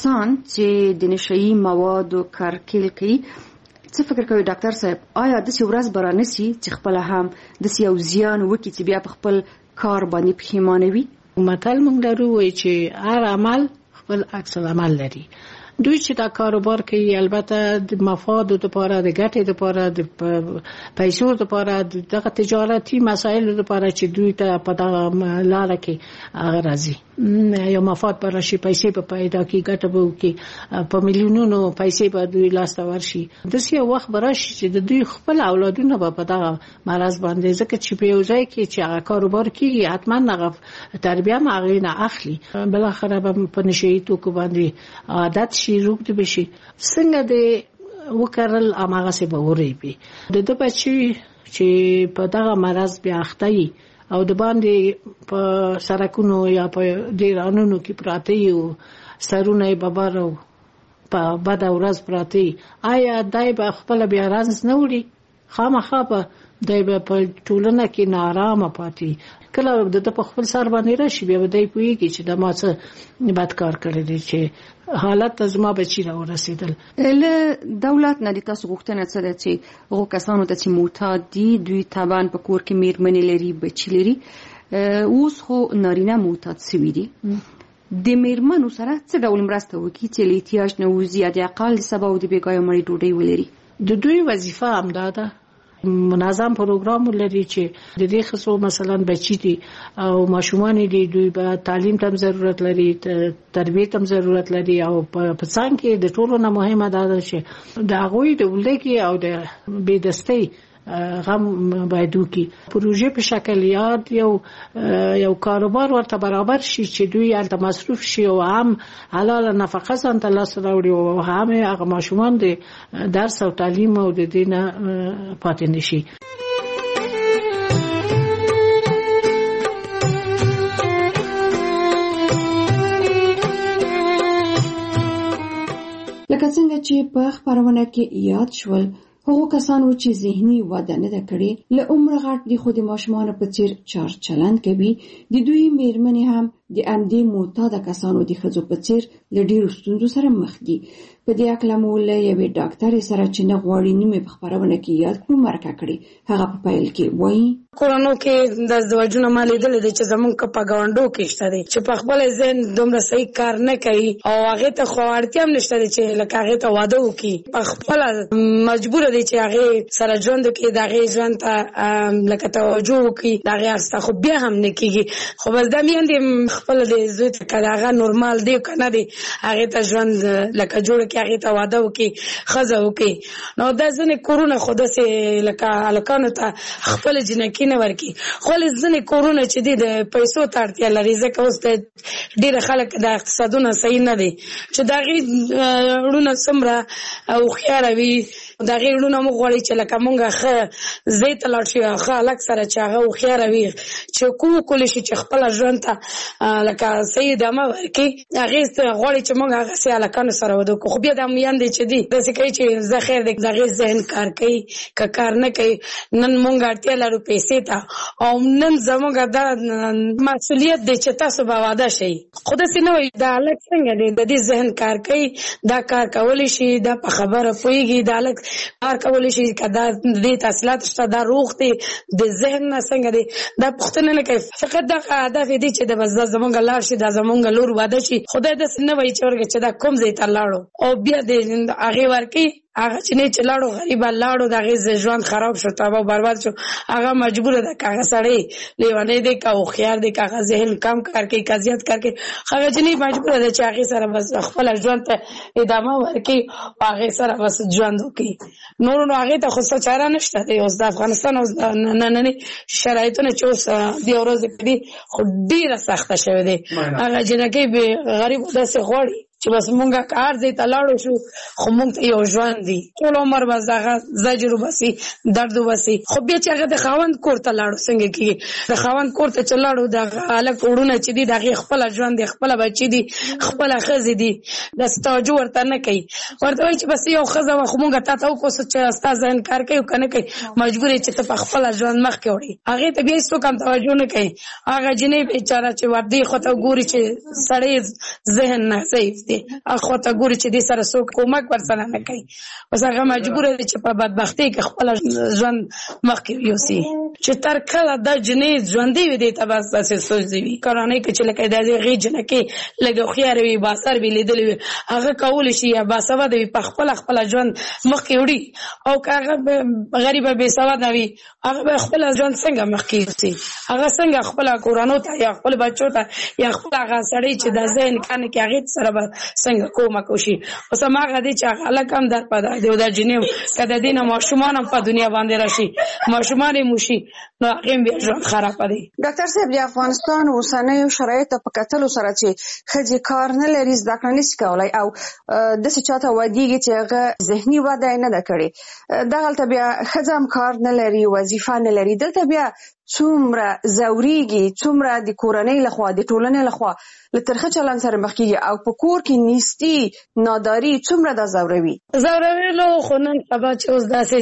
کسان چې د نشئی موادو کارکیل کوي څه فکر کوي ډاکټر صاحب آیا د څه ورځ برانسي چې خپل هم د یو زیان وکړي چې بیا په خپل کار باندې پښیمانه وي؟ متل موږ لرو وایي چې هر عمل خپل عکس العمل لري. دوی چې دا کاروبار کوي البته د مفادو لپاره د ګټې لپاره د پیسو لپاره دغه تجارتي مسایل لپاره چې دوی ته په دغه لاره کې راځي یو مفاد پر شي پیسې په پیدا کې ګټه به وکړي په میلیونونو پیسې به دوی لاس ته ورشي. داسې یو وخت به راشي چې د دوی خپل اولادونه به په دغه مرض باندې ځکه چې په یو ځای کې چې هغه کاروبار کېږي حتما هغه تربیه هم هغې نه اخلي بالاخره به په نشهیي توکو باندې عادت شي روږد بشي څنګه د وکرل هماغسې به وریبي د ده بچي چې په دغه مرض بیا اخته وي او د باندې په سړکونو یا په دیرانونو کې پراته وي او سرونه یې ببر او په بده ورځ پراته وي آیا دی به خپله بیا رنځ نه وړي؟ خامخا به دی به په ټولنه کې ناارامه پاتې کله د په خپل سر باندې راشي بیا به دی پوهېږي چې د ما څه بد کار کړی دی چې حالت ته زما بچي راورسېدل. له دولت نه د تاسو غوښتنه څه ده چې هغو کسانو ته چې معتاد دي دوی طبعا په کور کې میرمنې لري بچي لري اوس خو نارینه معتاد سوي دي د میرمنو سره څه ډول مرسته وکړي چې له احتیاج نه ووځي یا د اقل د سبا او د بېګاه مړۍ ډوډۍ ولري؟ د دوی وظیفه همدا ده منظم پروګرام لري چې د دې خصو مثلا بچی دي او ماشومان دي دوی به تعلیم ته ضرورت لري تربیه ته ضرورت لري او په څنګه کې د ټولو نه مهمه ده چې د هغوی د ولدګي او د بېدستۍ غم باید وکړي پروژه په شکل یاد یو کاروبار ورته برابر شي چې دوی هلته مصروف شي او هم حلاله نفقه ځان ته لاسته راوړي او هم هغه ماشومان د درس او تعلیم او د دې نه پاتې نه شي. لکه څنګه چې په خپرونه کې یاد شول هغو کسانو چې ذهني وده نه ده کړې له عمره غټ دي خو د ماشومانو په څیر چار چلند کوي د دوی میرمنې هم د همدې معتاده کسانو د ښځو په څیر له ډېرو ستونزو سره مخ دي. په دې هکله مو له یوې ډاکټرې سره چې نه غواړي نیمې په خپرونه کې یاد کړو مرکه کړې. هغه په پیل کې وایي کورونو کې د زوجونو ما لیدلې دي چې زمونږ په ګاونډو کې شته دي چې په خپل ذهن دومره صحیح کار نه کوي او هغې ته خو اړتیا هم نشته دی چې لکه هغې ته واده وکړي په خپله مجبوره دی چې هغې سره ژوند وکړي د هغې ژوند ته لکه توجه وکړي د هغې هسته خو بیا هم نه کېږي خو بس دا میندې خپله د زوی ته که د هغه نورمال دی که نه دی هغې ته ژوند لکه جوړه کړي هغې ته واده وکړي ښځه وکړي نو دا ځینې کورونه خو داسې لکه هلکانو ته خپله جنکي نه ورکړي خو ځینې کورونه چې دي د پیسو ته اړتیا لري ځکه اوس د ډېره خلک د اقتصادونه صحیح نه دی چې د هغې وړونه څومره هوښیاره وي د هغې وړونه موږ غواړي چې لکه مونږ ښه ځای ته لاړ شو ښه هلک سره چې هغه هوښیاره وي چې وکولی شي چې خپله ژوند ته لکه صحیح ادامه ورکړي هغې غواړي چې مونږ هغسې هلکانو سره واده وکړو خو بیا دا میندې چې دي داسې کوي چې زه خیر دی د هغې ذهن کار کوي که کار نه کوي نن مونږ اړتیا لرو پیسې ته او نن زمونږ دا مسؤلیت دی چې تاسو به واده شئ خو داسې نه وایي دا هلک څنګه دی د دې ذهن کار کوي دا کار کولی شي دا په خبره پوهېږي دا هلک کار کولی شي که دا دې تحصیلات شته دا روغ دی د ذهن نه څنګه دی دا پوښتنه نه کوي فقط دغه هدف یې دی چې دا بس دا زمونږ لاړ شي دا زمونږ لور واده شي خدای داسې نه وایي چې ورکړه چې دا کوم ځای ته لاړو او بیا د هغې ورکړي هغه چې نه چې لاړو غریبه لاړو د هغې ژوند خراب شو تباه برباد شو هغه مجبوره ده که هغه سړی لیونی دی که هوښیار دی که هغه ذهن کم کار کوي که زیات کار کوي هغه جنۍ مجبوره ده چې هغې سره بس خپله ژوند ته ادامه ورکړي او هغې سره بس ژوند وکړي نور نو هغې ته خو څه چاره نشته دی اوس د افغانستان اوس ننني شرایطونه چې اوس دې ورځې کې دي خو ډېره سخته شوې دی هغه جنکۍ غریب داسې غواړي چې بس مونږه کار ځای ته لاړو شو خو مونږ ته یو ژوند دی ټول عمر بس دغه زجر وبسي درد وبسي خو بیا چې هغه د خاوند کور ته لاړو څنګه کېږي د خاوند کور ته چې لاړو د هلک وړونه چې دي د هغې خپله ژوند دی خپله بچي دي خپله ښځې دي داسې توجه ورته نه کوي ورته وایي چې بس یو ښځه وه خو مونږ تا ته وکړو چې ستا ذهن کار کوي او که نه کوي مجبور یې چې ته په خپله ژوند مخکې وړې هغې ته بیا هېڅوک هم توجه نه کوي هغه جنۍ بېچاره چې ورده خو ته ګوري چې سړی ذهن نه ضعیف دی چې اخو ته ګوري چې دې سره څوک کومک ورسره نه کوي اوس هغه مجبور دی چې په بدبختۍ کې خپل ژوند مخکې یوسي چې تر کله د جنې ژوندۍ وي دې ته بس داسې سوچ دی کورنۍ کې چې لکه داسې غي جنکې لږ هوښیار وي باسر وي لیدلی وي هغه کولی شي یا باسواده وي په خپل ژوند مخکې وړي او که هغه غریبه بېسواده وي هغه به خپل ژوند څنګه مخکې یوسي هغه څنګه خپل کورانو ته یا خپل بچو ته یا خپل هغه سړی چې د ذهن کانه کې هغې سره به څنګه کومک وشي اوس هماغه دی چې هغه هلک هم در پیدا دی او د جنې که د دې نه ماشومان هم په دنیا باندې راشي ماشومان یې موشي نو هغې هم بیا ژوند خرابه دی. ډاکټر صاحب د افغانستان اوسنیو شرایطو په کتلو سره چې ښځې کار نه لري زده کړه نشي کولی او داسې چاته وادېږي چې هغه ذهني وده یې نه ده کړې دغلته بیا ښځه هم کار نه لري وظیفه نه لري دلته بیا څومره ځورېږي څومره د کورنۍ لخوا د ټولنې لخوا له ترخه چلند سره مخ کېږي او په کور کې نیستي ناداري څومره دا ځوروي خو نن سبا چې اوس داسې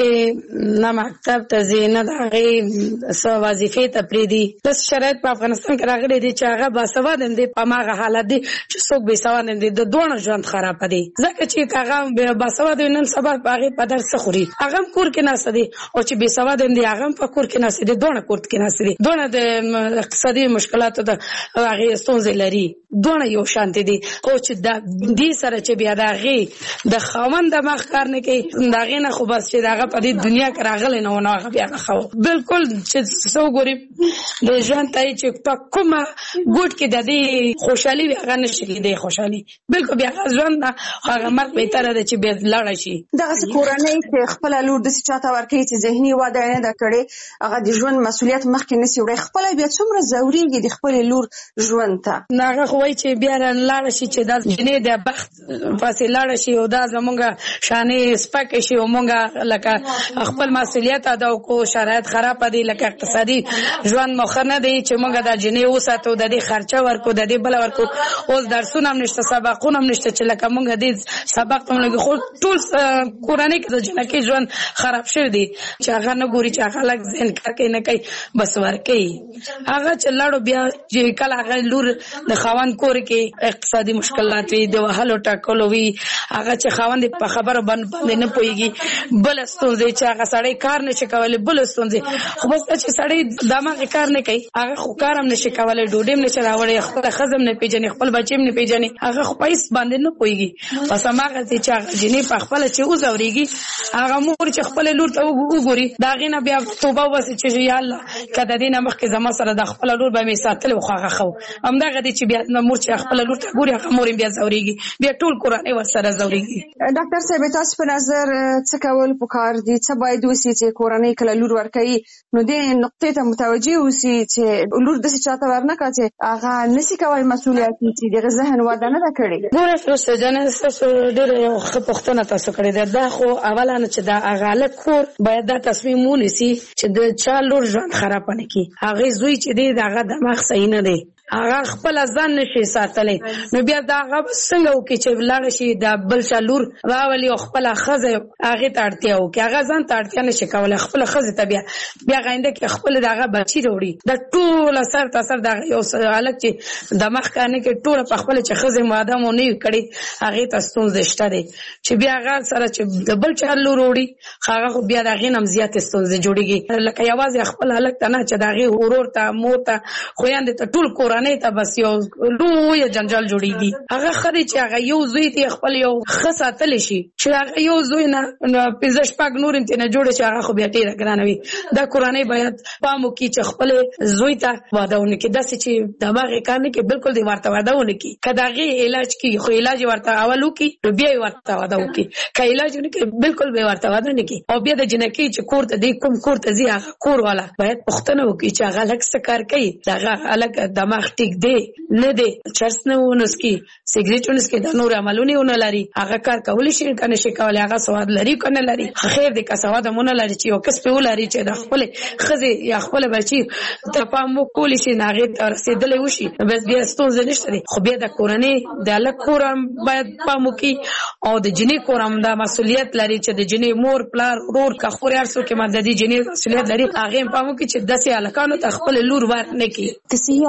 جنکې نه مکتب ته ځي نه د هغې څه وظیفې ته پرېږدي داسې شرایط په افغانستان کې راغلی دی چې هغه باسواده هم دی په هماغه حالت دی چې څوک بېسواده هم دی د دواړو ژوند خرابه دی ځکه چې هغه باسواده وي نن سبا په هغې په درس څه خوري هغه هم کور کې ناسته دی او چې بېسواده هم دی هغه هم په کور کې ناسته دی دواړه کور کې ناسته دي دواړه د اقتصادي مشکلاتو د هغې ستونزې لري دواړه یو شانتې دي خو چې دې سره چې بیا د هغې د خاوند دماغ کار نه کوي د هغې نه خو بس چې د هغه په دې دنیا کې راغلی نه و نو هغه بیا هغه بلکل چې څه وګوري د ژوند ته چې په کومه ګوټ کې د دې خوشحالي وي هغه نشي کېدی خوشحالي بلکل بیا هغه ژوند نه هغه مرګ بهتره ده چې بیا لاړه شي دغسې کورنۍ چې خپله لور داسې چاته ورکوي چې ذهني وده یې نه ده کړې هغه د ژوند مسؤلیت مخکې نسي وړی خپله بیا څومره ځورېږي د خپلې لور ژوند ته هغه خو وایي چې بیا لاړه شي چې دا جنې د بخت پسې لاړه شي او دا زمونږ شانې سپکې شي او مونږ لکه خپل مسؤلیت ادا وکړو شرایط خرابه دي لکه اقتصادي ژوند مو ښه نه دی چې مونږ دا جنې وساتو د دې خرچه ورکړو د دې بله ورکړو اوس درسونه هم نشته سبقونه هم نشته چې لکه مونږ دې سبق ته هم لګي خو ټول کورنۍ کې د جنکۍ ژوند خراب شوی دی چې هغه نه ګوري چې هغه لږ ذهن کار کوي نه کوي بس ورکوي هغه چې لاړو بیا چې کله هغه لور د خاوند کور کې اقتصادي مشکلات وي د وهلو ټاکلو وي هغه چې خاوند په خبره باندې نه پوهېږي بله ستونزې چې هغه سړی کار نشي کولی بله ستونزې خو بس دا چې سړی دماغ کار نه کوي هغه خو کار هم نشي کولی ډوډۍ هم نشي راوړی خپله ښځه هم نه پېژني خپل بچې هم نه پېژني هغه خو په هېڅ باندې نه پوهېږي بس هماغسې چې هغه جنې په خپله چې وځورېږي هغه مور چې خپلې لور ته وګوري د هغې نه بیا توبه وباسي چې یا الله که د دې نه مخکې زما سره د خپله لور به مې ساتلې خو هغه ښه و همدغه دی چې بیا مور چې خپله لور ته ګوري هغه مور یې بیا ځورېږي بیا ټول کورنۍ ورسره ځورېږي. ډاکټر صاحب تاسو په نظر څه کول پکار دي څه باید وسي چې کورنۍ کله لور ورکوي نو دې نقطې ته متوجه اوسي چې لور داسې چاته ورنه کړه چې هغه نسي کولی مسؤلیت چې دغه ذهن وده نه ده کړې. ګوره فیروزه جانه ستاسو ډېره یو ښه پوښتنه تاسو کړې ده دا خو اوله نه چې دا هغه هلک کور باید دا تصمیم ونیسي چې د چا لور ژوند خراب نه کړي هغې زوی چې دی د هغه دماغ صحیح نه دی هغه خپل ځان نشي ساتلی نو بیا دا هغه څنګه وکړي چې لاړه شي د بل چا لور راولي او خپله ښځه هغې ته اړتیا وکړي هغه ځان ته اړتیا نشي کولی خپله ښځې ته بیا آینده کې خپل د هغه بچي راوړي دا ټوله سر ته سر د یو هلک چې دماغ کار نه کوي ټوله په خپله چې ښځې ماده مو نه وي کړې هغې ته ستونزې شته دی چې بیا هغه سره چې د بل چا لور وړي هغه خو بیا د هغې نه هم زیاتې ستونزې جوړېږي لکه یوازې خپل هلک ته نه چې د هغې ورور ته مور ته خویندې ته ټول کورنۍ ته بس یو لویه جنجال جوړېږي هغه ښه دی چې هغه یو زوی ته خپل یو ښه ساتلی شي چې هغه یو زوی نه پنځه شپږ نور هم ترېنه جوړ شي هغه خو بیا ډېره ګرانه وي دا کورنۍ باید پام وکړي چې خپل زوی ته واده ونه کړي داسې چې دماغ یې کار نه کوي بلکل دې ورته واده ونه کړي که د هغې علاج کېږي خو علاج یې ورته اول وکړي نو بیا یې ورته واده وکړي که علاج ونه کړي بلکل به یې ورته واده نه کړي او بیا د جنکۍ چې کور ته دی کوم کور ته ځي هغه کور والا باید پوښتنه وکړي چې هغه هلک څه کار کوي د هغه هلک دماغ ټیک دی نه دی چرس نه ونسکي سګریټ ونسکي دا نور عملونه ونه لري هغه کار کولی شي که نه شي کولی هغه سواد لري که نه لري خیر دی که سواد هم ونه لري چې یو کس پې ولري چې د خپلې ښځې یا خپله بچي ته پام وکولی شي نه هغې ته رسېدلی وشي بس بیا ستونزې نشته دی خو بیا د کورنۍ د هلک کور هم باید پام وکړي او د جنۍ کور هم دا مسؤلیت لري چې د جنۍ مور پلار ورور که خور هر څوک یې د دې جنۍ مسؤلیت لري هغې هم پام وکړي چې داسې هلکانو ته خپله لور ورنه کړي. که صحي اړخ ته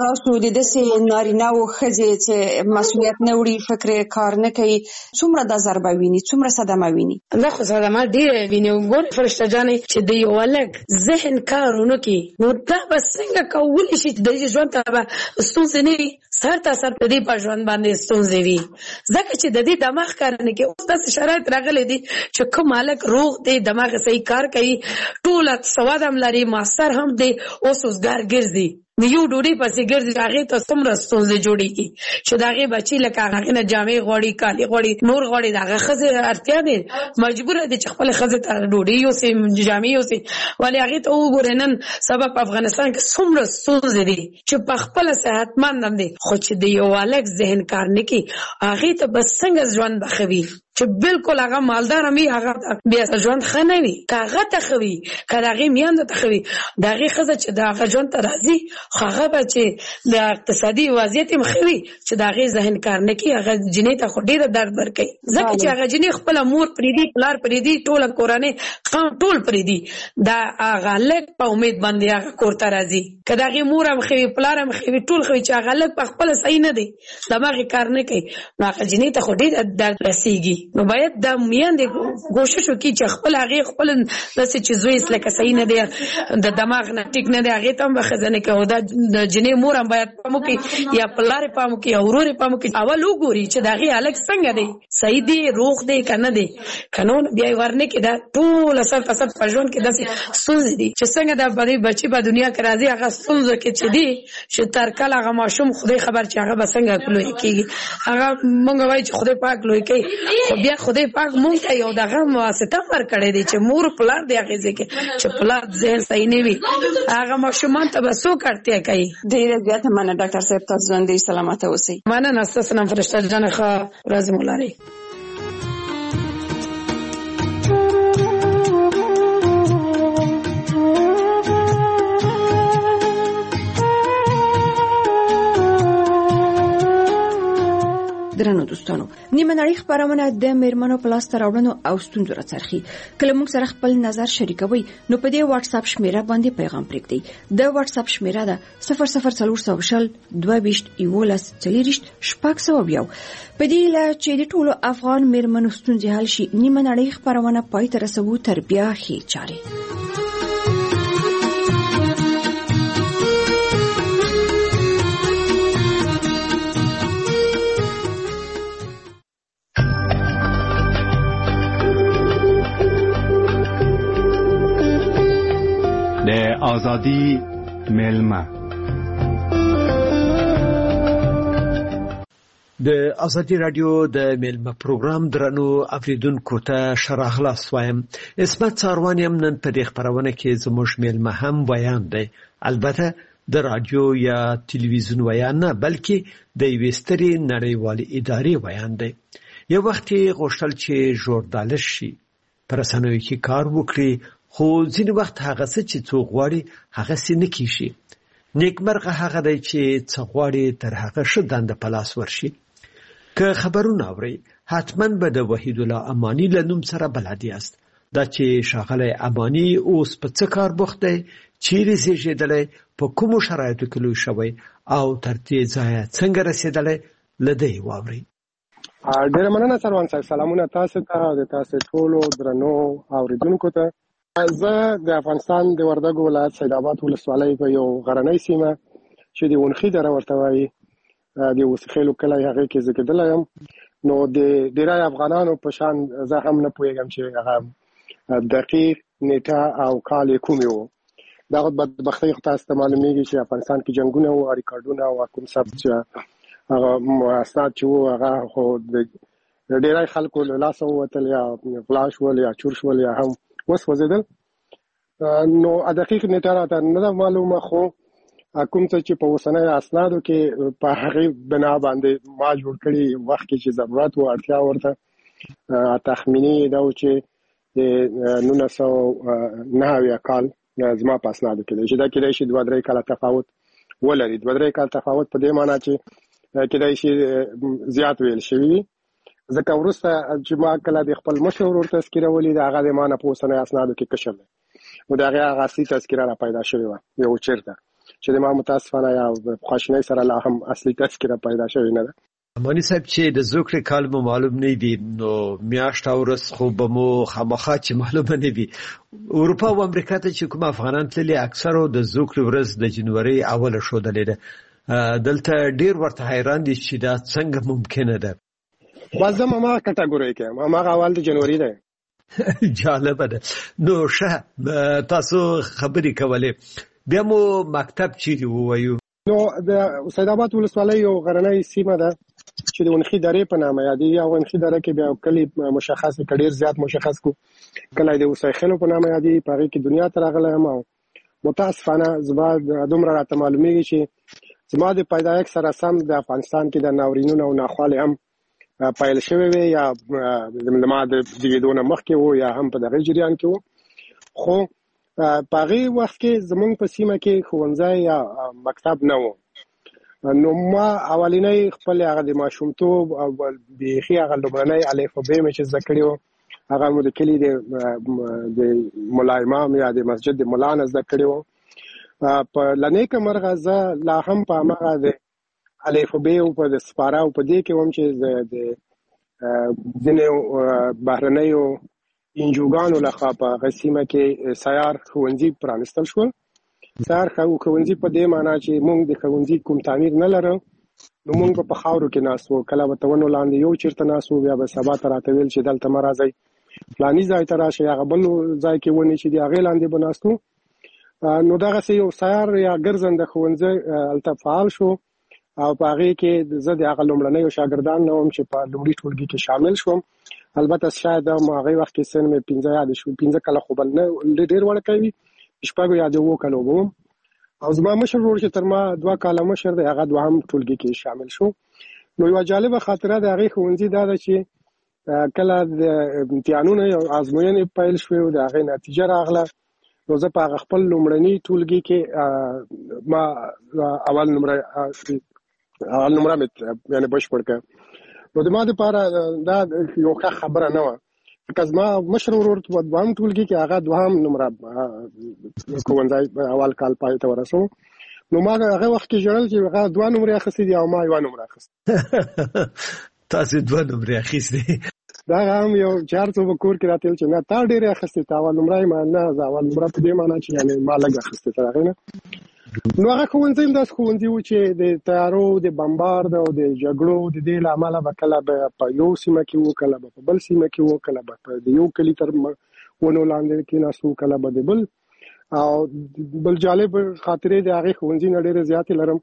تاسو د داسې نارینه او ښځې چې مسؤلیت نه وړي، فکر کار نه کوي، څومره دا ضربه ویني، څومره صدمه ویني؟ دا خو صدمه ډېره ویني. ګورې فرشته جانې چې د یو هلک ذهن کار ونه کړي نو دا به څنګه کولی شي چې د دې ژوند ته به ستونزې نه وي، سر ته سر په دې په ژوند باندې ستونزې وي، ځکه چې د دې دماغ کار نه کوي. اوس داسې شرایط راغلی دي چې کوم هلک روغ دی، دماغ صحیح کار کوي، ټوله سواد هم لري، ماستر هم دی، اوس اوسګار ګرځي، یو ډوډۍ پسې ګرځي، هغې ته څومره ستونزې جوړېږي چې د هغې بچي لکه هغې نه جامې غواړي، کالي غواړي، نور غواړي، د هغه ښځې اړتیا دی، مجبوره دی چې خپلې ښځې ته ډوډۍ یوسي، جامې یوسي. ولې هغې ته وګورئ نن سبا په افغانستان کې څومره ستونزې دي چې په خپله صحتمند هم دی، خو چې د یو هلک ذهن کار نه کوي هغې ته به څنګه ژوند به ښه وي چې بالکل هغه مالدار هم وي، هغه بیا ژوند ښه نه وي. که هغه ته ښه وي، که د هغې میندو ته ښه وي، د هغې ښځه چې د هغه ژوند ته راځي خو هغه به چې د اقتصادي وضعیت هم ښه وي چې د هغې ذهن کار نه کوي، هغه جنۍ ته خو ډېره درد ورکوي، ځکه چې هغه جنۍ خپله مور پرېږدي، پلار پرېږدي، ټوله کورنۍ قوم ټول پرېږدي، د هغه هلک په امید باندې هغه کور ته راځي. که د هغې مور هم ښه وي، پلار هم ښه وي، ټول ښه وي، چې هغه هلک په خپله صحیح نه دی، دماغ یې کار نه کوي، نو هغه جنۍ ته خو ډېره درد رسېږي. نو باید د میندې کوشش وکړي چې خپل هغې خپل داسې چې زوی لکه صحیح نه دی، د دماغ نه ټیک نه دی، هغې ته هم به ښځه نه کوي. دا د جنۍ مور هم باید پام وکړي، یا پلار یې پام وکړي، یا ورور یې پام وکړي، اول وګوري چې د هغې هلک څنګه دی، صحیح دی، روغ دی که نه دی، که نو بیا یې ورنه کړي. دا ټوله سر په سر په ژوند کې داسې ستونزې دي چې څنګه د بچي په دنیا کې راځي، هغه ستونزو کې چې دی چې تر کله هغه ماشوم خدای خبر چې هغه به څنګه لوی کېږي. هغه مونږ وایو چې خدای پاک لوی کوي، خو بیا خدای پاک مونږ ته یو دغه واسطه ورکړی دی چې مور پلار دی هغې ځای کې چې پلار ذهن صحیح نه وي، هغه ماشومان ته به څوک اړتیا کوي. ډېره زیاته مننه ډاکټر صاحب، تاسو ژوندۍ سلامته اوسئ. مننه، ستاسو نام فرشته جانې، ښه ورځ مو لرئ. درنو دوستانو، نیمه نړۍ خپرونه د میرمنو په لاسته راوړنو او ستونزو راڅرخي. کله موږ سره خپل نظر شریکوي نو په دې واتس اپ شمیره باندې پیغام پرېږدئ. د واتس اپ شمیره ده 00420 22 11 4 په دې لا چې د ټولو افغان میرمنو ستونزې حل شي، نیمه نړۍ خپرونه پای ته رسوو تر بیا ښې چارې. د آزادی ملمه د آزادی رادیو د ملمه پروګرام درنو اوریدونکو ته شراخلاص وایم. اسمت څاروانیم نن په دې خبرونه کې زموږ ملمه هم بیان دی، البته د رادیو یا تلویزیون بیان نه، بلکې د یوې سترې نړیوالې ادارې بیان دی. یو وخت غوښتل چې ژورنالیست شي، په رسنیو کې کار وکړي، خو ځینې وخت هغه څه چې څوک غواړي هغه څه نه کیږي. نیکمرغه هغه دی چې څه غواړي تر هغه ښه دنده په لاس ورشي. که خبرونه اورئ حتما به د وحید الله امانی له نوم سره بلد یاست. دا چې ښاغلی امانی اوس په څه کار بوخت دی، چیرې زیږېدلی، په کومو شرایطو کې لوی شوی او تر دې ځایه څنګه رسېدلی، له ده یې واورئ. ډېره مننه سروان صاحب، سلامونه تاسو ته او د تاسو ټولو درنو اوریدونکو ته. زه د افغانستان د وردګو ولایت سید آباد ولسوالۍ په یو غرنۍ سیمه چې د ونخي دره ورته وایي د وسخیلو کلی هغې کې زیږېدلی یم. نو د ډېری افغانانو په شان زه هم نه پوهېږم چې هغه دقیق نیټه او کال یې کومې و. دغه بدبختۍ خو تاسو ته معلومېږي چې افغانستان کې جنګونه و، ریکارډونه او کوم ثبت چې هغه اسناد چې و هغه خو د ډېری خلکو له لاسه ووتل، یا غلا شول، یا چور شول، یا هم وسوځېدل. نو دقیق نیټه راته نه ده معلومه، خو کوم څه چې په اوسنۍ اسنادو کې په هغې بنا باندې ما جوړ کړي وخت کې چې ضرورت و، اړتیا ورته تخمیني دا و چې د 1990 کال زما په اسنادو کې دی چې دا کېدای شي 2-3 کاله تفاوت ولري. 2-3 کال تفاوت په دې معنا چې کېدای شي زیات ویل شوي وي، ځکه وروسته چې ما کله د خپل مشر ورور تذکیره ولیده هغه د ما نه په اوسنۍ اسنادو کې کشر دی، نو د هغې هغه اصلي تذکیره را پیدا شوې وه یو چېرته چې ما متاسفانه یا خواشینی سره لا هم اصلي تذکره پیدا شوی نه ده. امانی صاحب چې د زوکړې کال مو معلوم نه دي نو میاشت او ورځ خو به مو خامخا چې معلومه نه وي. اروپا او امریکا ته چې کوم افغانان تللي اکثرو د زوکړې ورځ د جنوري اوله ښودلې ده. دلته ډیر ورته حیران دي چې دا څنګه ممکنه ده. باز ما کټګوري کې ما اول د جنوري ده. جالب ده. نو شه تاسو خبرې کولې بیا مو مکتب چیرې ووایو؟ نو د سید آباد ولسوالۍ یو غرنۍ سیمه ده چې د ونخي درې په نامه یادېږي. او ونخي دره کې بیا کلی مشخص ډېر زیات مشخص کو کله د وسایخلو په نامه یادېږي. په هغې کې دنیا ته راغلی یم او متاسفانه زما دومره راته معلومیږي چې زما د پیدایښت سره سم د افغانستان کې د ناورینونو او ناخوالې هم پیل شوی وي یا زما د زیږېدو نه مخکې و یا هم په دغه جریان کې و. خو په هغې وخت کې زموږ په سیمه کې ښوونځی یا مکتب نه و. نو ما اولینی خپل هغه د ماشومتوب او بیخي هغه لومړنی الف او ب مې چې زده کړی و هغه مو د کلي د ملا امام یا د مسجد د ملا نه زده کړی و. په لنیکه مرغه زه لا هم په هماغه د الف او ب او په د سپاره او په دې کې وم چې د ځینې بهرنیو انجوګانو لخوا په هغه سیمه کې سیار ښوونځي پرانستل شول. سیار ښوونځي په دې معنا چې موږ د ښوونځي کوم تعمیر نه لرو نو موږ په خاورو کې ناست وو. کله به ونو لاندې یو چېرته ناست وو بیا به سبا ته راته ویل چې دلته مه راځئ فلاني ځای ته راشئ هغه بل ځای کې ونې چې د هغې لاندې به ناست وو. نو دغسې یو سیار یا ګرځنده ښوونځی هلته فعال شو او په هغې کې زه د هغه لومړنیو شاګردان نه وم چې په لومړي ټولګي کې شامل شوم. البته شاید هم هغې وخت کې سن مې 15 یاد شو 15 کاله خو بل نه ډېر وړکی وي شپږو یا د 7 کالو وم. او زما مشر ورور چې تر ما 2 کاله مشر دی هغه دوهم ټولګي کې شامل شو. نو یوه جالبه خاطره د هغې ښوونځي دا ده چې کله د امتحانونه یا ازموینې پیل شوې او د هغې نتیجه راغله نو زه په هغه خپل لومړني ټولګي کې ما اول نمره مې یعنې بشپړ کړه. نو د ما دپاره دا یو ښه خبره نه وه که زما مشر ورور په دوهم ټولګي کې هغه دوهم نمره ښوونځی اول کال پای ته ورسو. نو ما هغه وخت کې ژړل چې هغه 2 نمرې اخیستې دي او ما 1 نمره اخیستې. تاسو 2 نمرې اخیستې؟ دا هم یو 4 څو په کور کې راته چې نه تا ډېرې اخیستې تا اول نمره ما نه زه اول نمره په دې معنا چې یعنې ما لږ اخیستې تر هغې نه. نو هغه ښوونځی هم داسې ښوونځي و چې د تیارو د بمبارد او د جګړو د دې له امله به کله به په یو سیمه کې و کله به په بل سیمه کې و کله به په د یو کلي تر ونو لاندې کېناست و کله به د بل. او بل جالب خاطرې د هغې ښوونځي نه ډېرې زیاتې لرم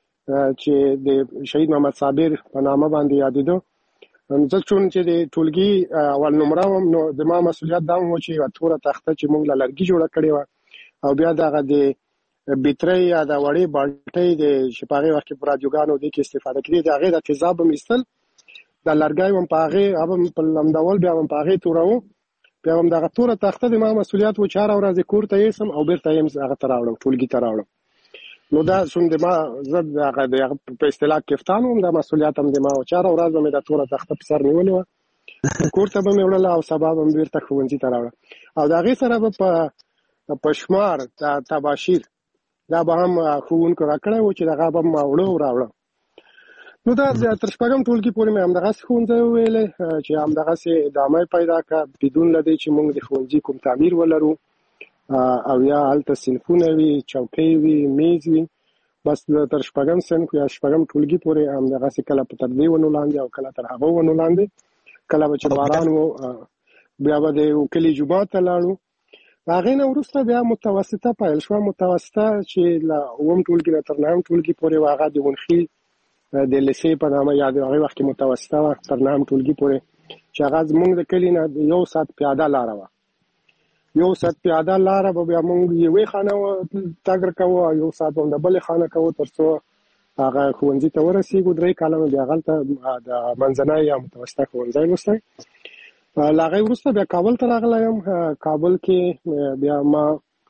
چې د شهید محمد صابر په نامه باندې یادېده. زه چون چې د ټولګي اول نمره وم نو د ما مسؤلیت دا و چې یوه توره تخته چې موږ له لرګي جوړه کړې وه او بیا دغه د بیترۍ یا د وړې بالټۍ د چې په هغې وخت کې په رادیوګانو دې کې استفاده کېدې د هغې د تیزاب هم ایستل د لرګی هم په هغې هغه هم په لمدول بیا هم په هغې توروو بیا هم دغه توره تخته د ما مسؤلیت و چې هره ورځ کور ته یوسم او بېرته یې هغه ته راوړم ټولګي ته راوړم. نو دا څوم د ما زه د هغه په اصطلاح کفتان وم دا مسؤلیت هم د ما و چې هره ورځ به مې دا توره تخته په سر نیولې وه کور ته به مې وړله او سبا به مې بېرته ښوونځي ته راوړه. او د هغې سره به په شمار د تباشیر دا به هم ښوونکو راکړی و چې دغه به ما وړه او راوړه. نو دا تر شپږم ټولګي پورې مې همدغسې ښوونځی وویلی چې همدغسې ادامه پیدا کړه بدون له دې چې موږ د ښوونځي کوم تعمیر ولرو او یا هلته صنفونه وي چوکۍ وي میز وي. بس تر شپږم صنف یا شپږم ټولګي پورې همدغسې کله په تر دې ونو لاندې او کله تر هغو ونو لاندې کله به چې باران و بیا به د کلي جومات ته لاړو. هغې نه وروسته بیا متوسطه پیل شوه. متوسطه چې له 9م ټولګي نه تر 9م ټولګي پورې و هغه د ونخي د لیسې په نامه یا د هغې وخت کې متوسطه وه تر 9م ټولګي پورې چې هغه زموږ د کلي نه 1 ساعت پیاده لاره وه. 1 ساعت پیاده لاره به بیا موږ یوې خانه تګ کوو او 1 ساعت به د بلې خانه کوو تر څو هغه ښوونځي ته ورسېږو. 3 کاله مې بیا هغلته د منځنی یا متوسطه ښوونځی لوستی. له هغې وروسته بیا کابل ته راغلی یم. کابل کې بیا ما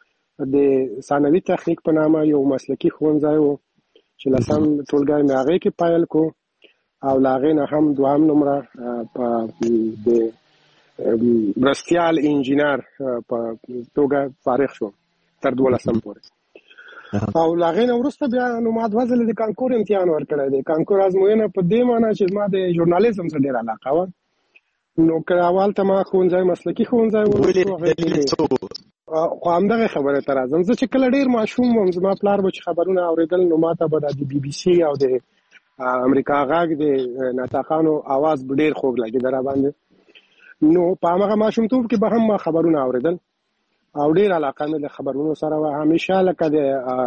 د ثانوي تخنیک په نامه یو مسلکي ښوونځی و چې 10م ټولګی مې هغې کې پیل کو او له هغې نه هم 2م نمره د مرستیال انجینر په توګه فارغ شوم تر 12م پورې. او لاغې نه وروسته بیا نو ما د وزل د کانکور امتحان ورکړی دی. کانکور ازموینه په دې معنی چې ما د ژورنالیزم سره ډېره علاقه وه. نو که اول ته ما ښوونځی مسلکي ښوونځی خو همدغه خبرې ته راځم. زه چې کله ډېر ماشوم وم زما پلار به چې خبرونه اورېدل نو ما ته به د بي بي سي او د امریکا غږ د ناطقانو اواز به ډېر خوږ لګېده را باندې. نو په همغه ماشومتوب کې به هم ما خبرونه اورېدل او ډېر علاقه مې د خبرونو سره وه. همیشه لکه د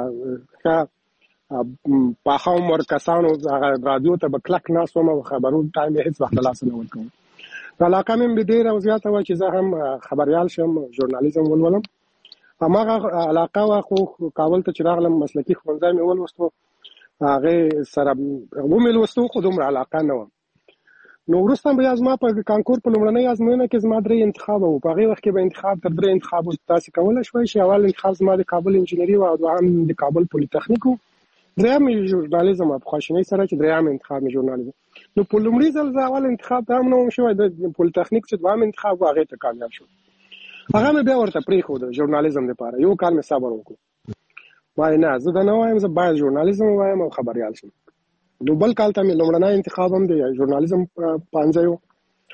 پاخه عمر کسانو رادیو ته به کلک ناست وم او خبرونو ټایم یې هېڅ وخت له لاسه نه ورکوم. علاقه مې ډېره زیاته وه چې زه هم خبریال شم، ژورنالیزم ولولم. هماغه علاقه وه خو کابل ته چې راغلم مسلکي ښوونځی مې ولوستو، هغې سره ومې لوستو خو دومره علاقه نه وه. نو وروسته بیا زما په کانکور په لومړنۍ ازموینه کې زما 3 انتخابه وو. په هغې وخت کې به انتخاب تر 3 انتخابو تاسې کولی شوی چې اول انتخاب زما د کابل انجینري وه او دوهم د کابل پولیتخنیک وو، درېیم یې ژورنالیزم وه په خواشینۍ سره چې درېیم انتخاب مې ژورنالیزم. نو په لومړي ځل زه اول انتخاب ته هم نه وم شوی، د پولیتخنیک چې دوهم انتخاب و هغې ته کامیاب شوم. هغه مې بیا ورته پرېښود ژورنالیزم دپاره، یو کال مې صبر وکړو. وایي نه زه دا نه وایم، زه باید ژورنالیزم ووایم او خبریال شم. نو بل کال ته مې لومړنی انتخاب هم د ژورنالیزم پوهنځی و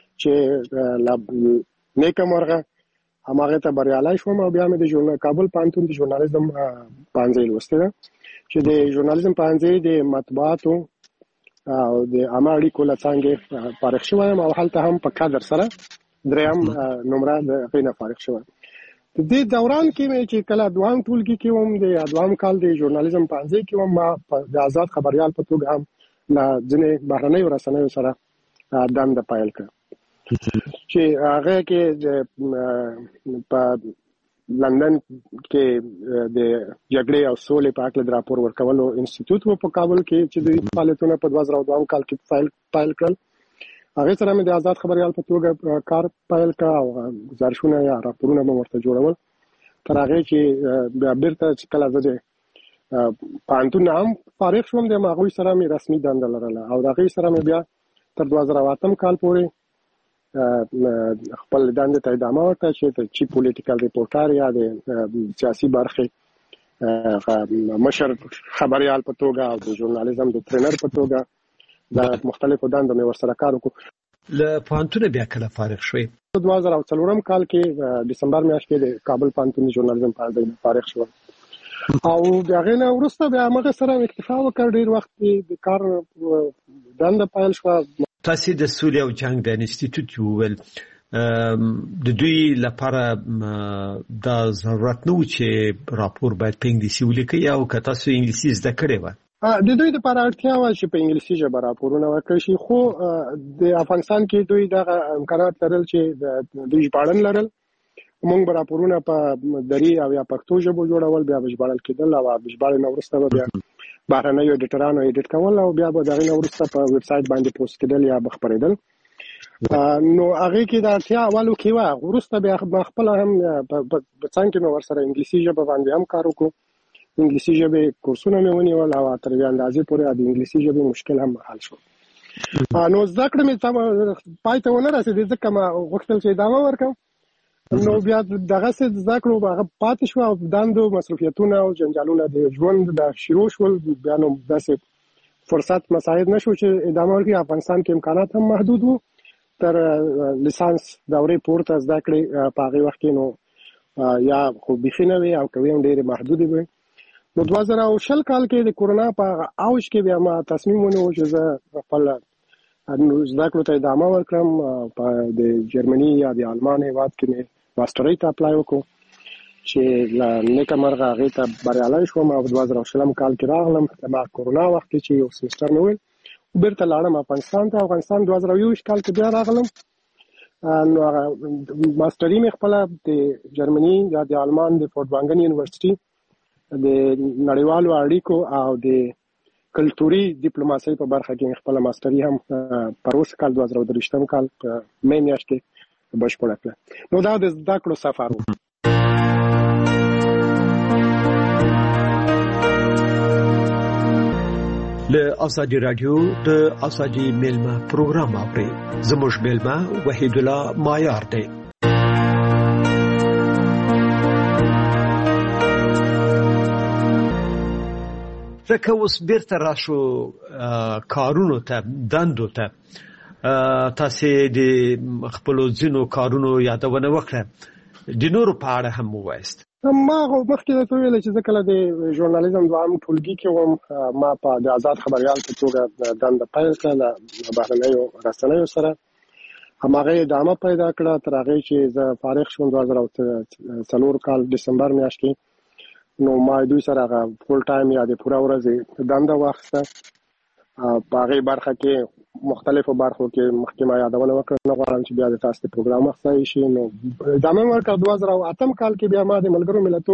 چې نیکه مرغه هماغې ته بریالی شوم او بیا مې د کابل پوهنتون د ژورنالیزم پوهنځی لوستی ده چې د ژورنالیزم پوهنځی د مطبوعاتو او د عامه اړیکو له څانګې فارغ شوی یم او هلته هم په قدر سره درېیم نمره د هغې نه فارغ شوی. د دې دوران کې مې چې کله دوهم ټولګي کې وم د دوهم کال د ژورنالیزم پوهنځي کې وم، ما د آزاد خبریال په توګه هم له ځینې بهرنیو رسنیو سره دنده پیل کړه چې هغه کې په لندن کې د جګړې او سولې په اړه د راپور ورکولو انسټیټیوټ و په کابل کې چې د فعالیتونه په 2002 کال کې پیل کړل. هغه سره مې د آزاد خبریال په توګه کار پیل کړ او گزارشونه یا راپورونه مې ورته جوړول تر هغه چې بیا بیرته چې کله زه د پوهنتون هم فارغ شوم د هغوی سره مې رسمي دنده لرله او د هغې سره مې بیا تر 2008 کال پورې خپل دنده ته ادامه ورکړه چې د چیف پولیټیکل ریپورټر یا د سیاسي برخې مشر خبریال په توګه او د ژورنالیزم د ټرینر په توګه د مختلفو دندو مې ورسره کار وکړو. له پوهنتونه بیا کله فارغ شوې؟ 2004 کال کې ډسمبر میاشت کې د کابل پوهنتون د ژورنالیزم پوهنځي فارغ شوم او د هغې نه وروسته بیا همغه سره اکتفا وکړ. ډېر وخت د کار دنده پیل شوه. تاسې د سولې او جنګ د انسټیټیوټ وویل د دوی لپاره دا ضرورت نه و چې راپور باید په انګلیسي ولیکئ او که تاسو انګلیسي زده کړې وه؟ د دوی لپاره اړتیا وه چې په انګلیسي ژبه راپورونه ورکړی شي، خو د افغانستان کې دوی دغه امکانات لرل چې دوی ژباړن لرل. موږ به راپورونه په دري او یا پښتو ژبو جوړول، بیا به ژباړل کېدل او ژباړې نه وروسته به بیا بهرنیو ایډیټرانو ایډیټ کول او بیا به د هغې نه وروسته په ویب سایټ باندې پوسټ کېدل یا به خپرېدل. نو هغې کې د اړتیا اولو کې وه. وروسته بیا خپله هم په څنګ کې مې ورسره انګلیسي ژبه باندې هم کار وکړو. انګلیسي ژبې کورسونه مې ونیول او تر یوې اندازې پورې د انګلیسي ژبې مشکل هم حل شو. نو زده کړه مې پای ته ونه رسېدې ځکه ما غوښتل چې ادامه ورکړم. نو بیا دغسې زده کړو هغه پاتې شوه او دندو مصروفیتونه او جنجالونه د ژوند د شروع شول. بیا نو داسې فرصت مساعد نه شو چې ادامه ورکړي. افغانستان کې امکانات هم محدود وو. تر لیسانس دورې پورته زده کړې په هغې وخت کې نو یا خو بیخي نه وې او که وې هم ډېرې محدودې وې. نو 2020 کال کې د کورونا په اوج کې بیا ما تصمیم ونیو چې زه خپل زده کړو ته ادامه ورکړم. په د جرمني یا د آلمان هېواد کې مې ماسټرۍ ته اپلای وکړو چې له نیکه مرغه هغې ته بریالی شوم او 2020 کال کې راغلم. ما کورونا وخت کې چې یو سمسټر مې ویل بیرته لاړم افغانستان ته. افغانستان 2021 کال کې بیا راغلم. نو هغه ماسټري مې خپله د جرمني یا د آلمان د فورټوانګن یونیورسټي د نړیوالو اړیکو او د کلتوري ډیپلوماسۍ په برخه کې خپله ماسټري هم پر اوسه کال 2023 کال په مې میاشت کې بشپړه کړه. نو دا د زده کړو سفر و. له ازادي رادیو د ازادي ملما پروګرام اوري. زموږ ملما وحید الله مایار دی. ځکه اوس بیرته راشو کارونو ته دندو ته تاسو د خپل ځینو کارونو یادونه وکړه د نورو په اړه هم ووایست. ما مخکې ته ویل چې کله د ژورنالیزم دوام ټولګي کې وم ما په د آزاد خبريال په توګه دنده پیل کړه بهرنیو رسنیو سره همغه ادامه پیدا کړه تر هغه چې زه فارغ شوم 2004 کال دسمبر میاشت کې نو ما دوی سره فول ټایم یا د پوره ورځ دنده واخیسته په هغه برخه کې مختلفو برخو کې مخکې ما یادونه وکړه نو غواړم چې بیا د تاسو د پروګرام مخصوصي شي نو ادامه ورکړه 2008 کال کې بیا ما د ملګرو ملتونو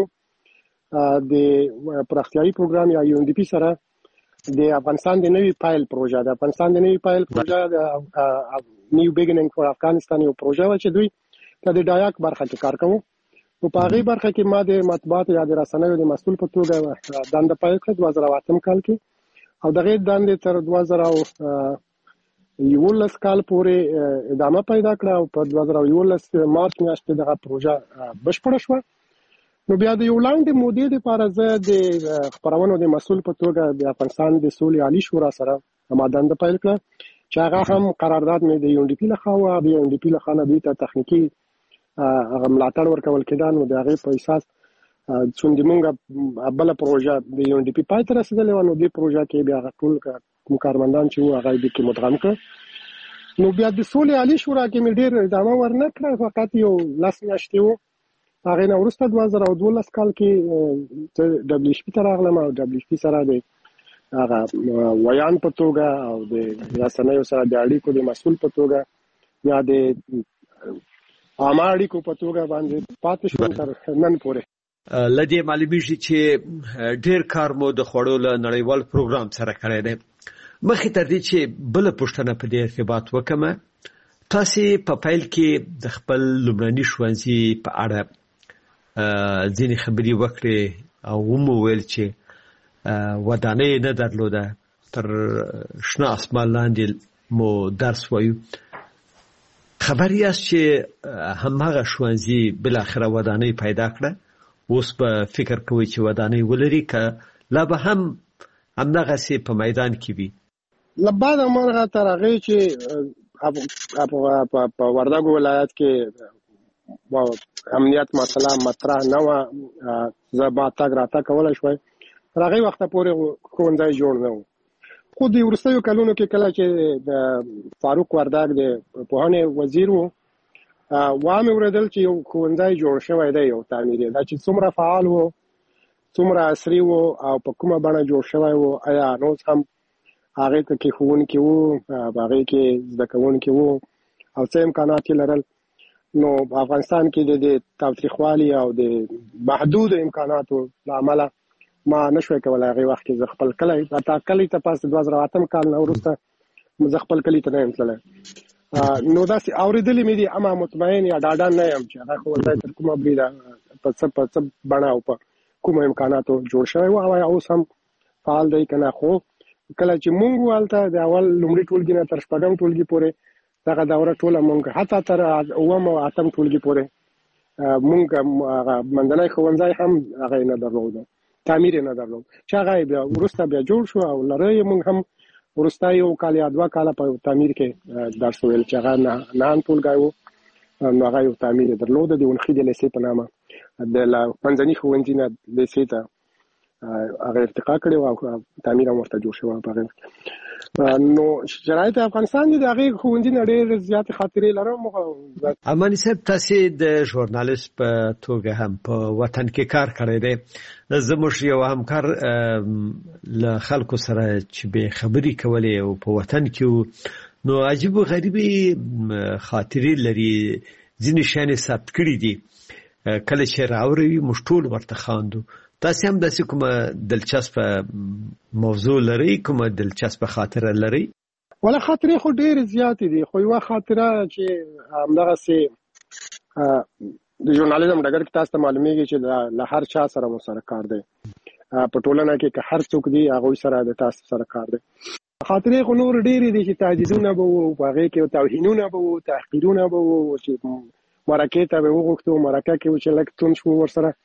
د پراختیايي پروګرام یا UNDP سره د افغانستان د نوي پایل پروژه د افغانستان د نوي پایل پروژه د نیو بیګینینګ فور افغانستان یو پروژه و چې دوی ته د ډایاک برخه کې کار کوو په هغه برخه کې ما د مطبوعات یا د رسنیو د مسؤل په توګه دنده پیل کړه 2008 کال کې او دغه دنده تر 2011 کال پورې ادامه پیدا کړه او په 2011 مارچ میاشتې دغه پروژه بشپړه شوه. نو بیا د یو لاندې مودې لپاره زه د خبرونو د مسؤل په توګه د افغانستان د سولې عالی شورا سره ما دنده پیل کړه چې هغه هم قرارداد مې د UNDP لخوا او د UNDP لخوا نه دوی ته تخنیکی ملاتړ ورکول کېده نو د هغې په اساس څومره موږ بل پروژه د UNDP پای ته رسېدلې وه نو دې پروژه کې بیا ټول کارمندان چې وو هغه دې کې مدغم کړ نو بیا د سولې عالی شورا کې مې ډېر ادامه ورنه کړه فقط یو 10 میاشتې وو هغه نه وروسته 2012 کال کې WHP ته راغلم او WHP سره د هغه ویان په توګه او د رسنیو سره د اړیکو د مسؤل په توګه یا د عامه اړیکو په توګه باندې پاتې شوم تر نن پورې. لدی معلومیږي چې ډېر کار مو د خوړو له نړیوال پروګرام سره کړی دی. مخکې تر دې چې بل پوښتنه په دې ارتباط وکم تاسو په فایل کې د خپل لومړني ښوونځي په اړه ځینې خبرې وکړې او مو ویل چې ودانۍ نه درلوده تر شنه اسمان لاندې مو درس وایو. خبر یاست چې هماغه ښوونځي بل اخره ودانۍ پیدا کړه اوس په فکر کوي چې ودانۍ ولري که لا به هم همدغه سي په میدان کې وي. لبعد امرغه تر هغه چې په وردګو ولایت کې امنیت مسله مطرح نه و زبا تاګ راته کولای شوی تر هغه وخت پورې ښوونځی جوړ نه و خو د ورستیو کلونو کې کله چې د فاروق وردګ د پوهنې وزیر وو وامه ورېدل چې یو ښوونځی جوړ شوی دی یو تعمیري دا چې څومره فعال وو څومره عصري وو او په کومه بڼه جوړ شوی وو آیا نو هم هغه کې ښوونکي وو هغه کې زده کوونکي وو او څه امکانات لرل نو په افغانستان کې د تاوتریخوالي او د محدود امکاناتو لامل ما نشوي کولای هغه وخت کې خپل کلی ته پاس 2008 کال نه ورسته زه خپل کلی ته نه تللی نو دا سي اوریدلې مې دي اما مطمئن یا ډاډه نه یم چې هغه ولای تر کومه بریده په څه بڼه او په کوم امکاناتو جوړ شوی او اوس هم فعال دی کنه خو کله چې مونږ والته د اول لومړي ټولګي نه تر شپږم ټولګي پورې دغه دوره ټوله مونږ حتی تر اوم او اتم ټولګي پورې مونږ منځنی ښوونځی هم هغه نه درلود تعمیر نه درلود چې هغه بیا وروسته بیا جوړ شو او لري مونږ هم وروسته یو کال یا دوه کاله په تعمیر کې درس ویل چې هغه نه ټولګی وو نو هغه یو تعمیر درلود د ونخې د لیسې په نامه د منځني ښوونځي نه لیسې ته هغه ارتقا کړی او تعمیر هم ورته جوړ شوی په نو شرایط افغانستان د هغه ښوونځي نه ډېر زیات خاطرې لرم. امانی صاحب تاسو د ژورنالیست په توګه هم په وطن کې کار کړی دی زموږ یو همکار له خلکو سره چې به خبرې کولې او په وطن کې نو عجیب و غریبي خاطرې لري ځینې شیان ثبت کړي دي کله چې راوړي موږ ټول ورته خواندو. تاسو هم داسې کومه دلچسپه موضوع لري کومه دلچسپه خاطره لري؟ ولا خاطرې خو ډېرې زیاتې دي خو یوه خاطره چې همدغسې د ژورنالیزم ډګر کې تاسو ته معلومیږي چې له هر چا سره مو سره کار دی په ټولنه کې که هر څوک دی هغوی سره د تاسو سره کار دی. خاطرې خو نور ډېرې دي چې تهدیدونه به وو په هغې کې توهینونه به وو تحقیرونه به وو چې مرکې ته به وغوښتو مرکه کې و چې لږ توند شو ورسره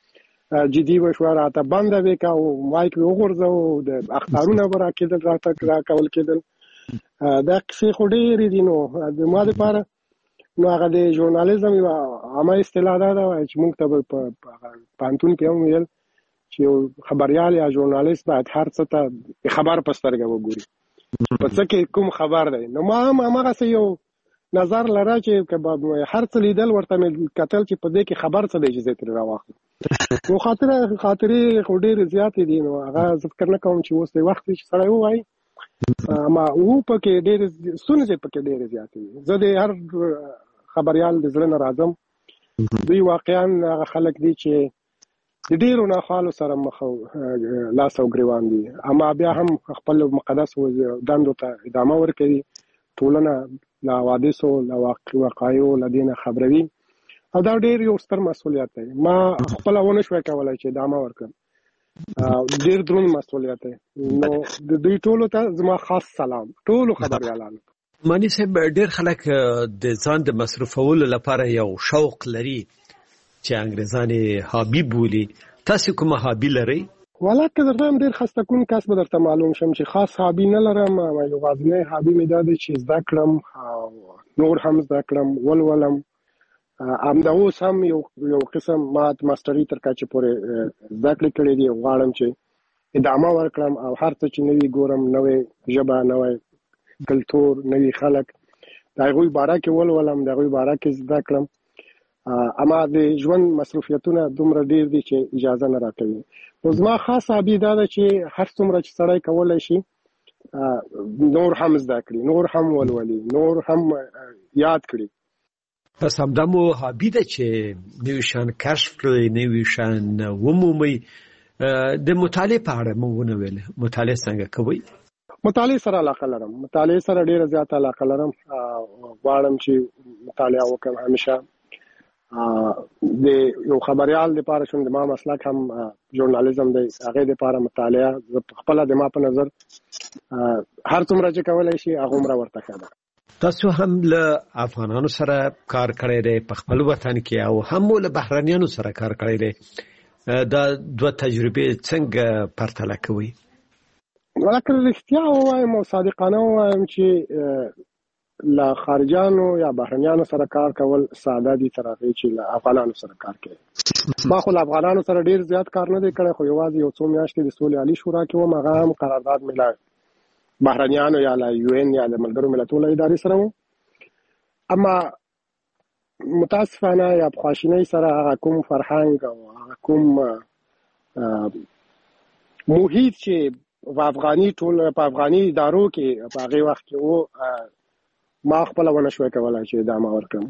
جدي وشو راته بنده وکا او مایک وګورځو د اخبارونه برا کېدل راته کول کېدل دا څه خو ډېر دي نو د ما لپاره نو هغه د ژورنالیزم یو عامه اصطلاح ده چې موږ ته په پانتون کې هم ویل چې خبريال یا ژورنالیست باید هر څه ته خبر پسترګه وګوري په څه کې کوم خبر دی نو ما هم هغه څه یو نظر لره چې هر څه لیدل ورته کتل چې په دې کې خبر څه دی چې زه ترې راواخلم نو خاطرې خو ډېرې زیاتې دي نو هغه زه فکر نه کوم چې اوس د وخت چې سړی ووایي ما پکې ډېرې ستونزې پکې ډېرې زیاتې دي زه د هر خبريال د زړه نه راځم دوی واقعا هغه خلک دي چې د ډېرو ناخوالو سره مخ لاس او ګریوان دي اما بیا هم خپل مقدس دندو ته ادامه ورکوي ټولنه لا حوادثو لا واقعیو لا دینه خبروي او دا ډېر یو ستر مسؤلیت دی ما خپل ونه شوي کولای چې ادامه ورکړم ډېر دروند مسؤلیت دی نو د دوی ټولو ته زما خاص سلام ټولو خبريالانو مانی صاحب ډېر خلک د ځان د مصرفولو لپاره یو شوق لري چې انګريزانه هابي بولي تاسو کومه هابي لري ولکه درته ډېر خسته کوم کس به درته معلوم شم چې خاص هابي نه لرم یو غوښنه هابي مې دا چې زده کړم نور هم زده کړم ولولم امدا اوس هم یو قسم ماستری تر کچه پورې زده کړې دي غواړم چې ادامه ورکړم او هر څه چې نوی ګورم نوې ژبه نوې کلتور نوی خلک دا غوي بارا کې ولولم دا غوي بارا کې زده کړم اما د ژوند مصروفیتونه دومره ډیر دي چې اجازه نه راکوي نو زما خاص عبی دا چې هر څومره چې سړی کولای شي نور هم زده کړي نور هم ولولي نور هم یاد کړي پس همدمو هابي ده چې نوی شان کشف کړي نوی شان ومومي د مطالعه په اړه مونږ نه ویل مطالعه څنګه کوي مطالعه سره علاقه لرم مطالعه سره ډیره زیاته علاقه لرم غواړم چې مطالعه وکړم همیشه د یو خبريال لپاره شوم د ما مسلک هم ژورنالیزم دی هغه لپاره مطالعه خپل د ما په نظر هر څومره چې کولای شي هغه عمر ورته کړه تاسو هم له افغانانو سره کار کړی دی په خپل وطن کې او هم له بهرانيانو سره کار کړی دی دا دوه تجربې څنګه پرتله کوي ولکه رښتیا وایم او صادقانه وایم چې لا خارجانو یا بهرنیانو سره کار کول ساده دي تر هغه چې لا افغانانو سره کار کوي ما خو افغانانو سره ډیر زیات کار نه دی کړی خو یوازې یو څو میاشتې د سولې عالی شورا کې و هغه هم قرارداد ملای بهرنیانو یا لا یو ان یا د ملګرو ملتونو ادارې سره و اما متاسفانه یا بخښنې سره هغه کوم فرهنګ او هغه کوم محیط چې په افغاني ټول په افغاني ادارو کې په هغه وخت کې و ما خپل ونه شوي کولای چې ادامه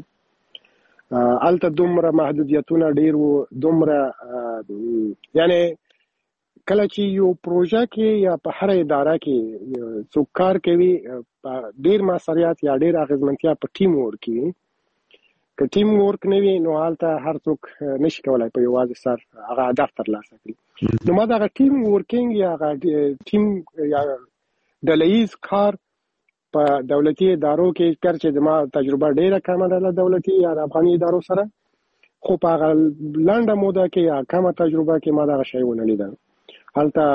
ورکړم الته دومره محدودیتونه ډیر وو دومره یعنی کله چې یو پروژه کې یا په هر اداره کې څوک کار کوي ډیر مسؤلیت یا ډیر اغیزمنتیا په ټیم ورک وي که ټیم ورک نه وي نو الته هر څوک نشي کولای په یوازې سر هغه هدف ترلاسه کړي نو ما دا ټیم ورکینګ یا ټیم یا ډلهیز کار په دولتي ادارو کې چې د ما تجربه ډیره کمه ده له دولتي یا افغاني ادارو سره خو په لنډه موده کې یا کمه تجربه کې ما دا شی ونه لیدل هلته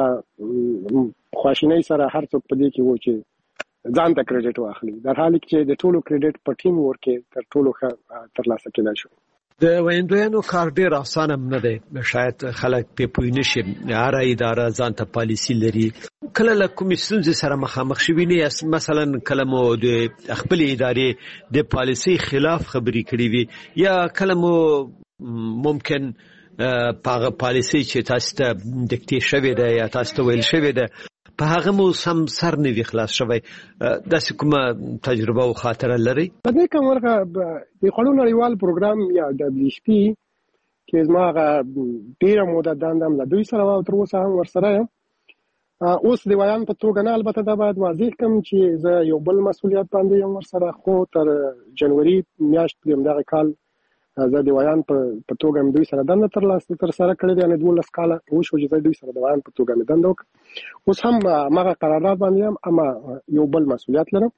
خواشینۍ سره هر څوک په دې کې و چې ځان ته کریډټ واخلي در حال کې چې د ټولو کریډټ په ټیم ورک تر ټولو ښه ترلاسه کېدای شي د ویندویانو کار ډیر اسانه نه دی شاید خلک په پوی نشي هر اداره ځان ته پالیسی لري کله له کومې ستونزې سره مخامخ شوي نه مثلا کله مو د خپل ادارې د پالیسی خلاف خبرې کړې وي یا کله مو ممکن په پالیسی چې تاسو ته دکتې شوی دی یا تاسو ته ویل شوی دی په هغه مو سم سر نه وی خلاص شوی د کومه تجربه او خاطره لري په دې کوم ورغه د قانون نړیوال پروګرام یا WHP کې زما ډیره موده دندم له دوی سره او تر اوسه هم ورسره اوس د ویان په توګه نه البته دا باید واضح کوم چې زه یو بل مسؤلیت باندې یم ورسره خو تر جنوري میاشت دغه کال زه د ویان په توګه دوی سره دنده تر سره کړې ده نه 12 کال وشو چې دوی سره د ویان په توګه مې دنده وکړه اوس هم ماغه قرارداد باندې هم اما یو بل مسؤلیت لرم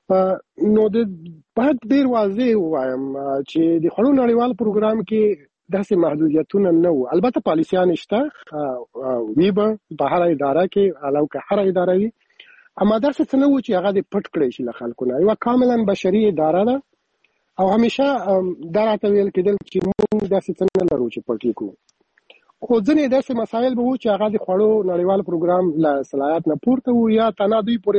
نو د باید ډیر واضح وایم چې د قانون نړیوال پروګرام کې داسې محدودیتونه نه وو. البته پالیسیان شته وی به په هر اداره کې علاوه که هر اداره وي، اما داسې څه نه وو چې هغه دې پټ کړی شي له خلکو نه. یوه کاملا بشري اداره ده او همیشه دا راته ویل کېدل چې موږ داسې څه نه لرو چې پټ یې کړو. خو ځینې داسې مسایل به وو چې هغه د خوړو نړیوال پروګرام له صلاحیت نه پورته وو یا تنها دوی پورې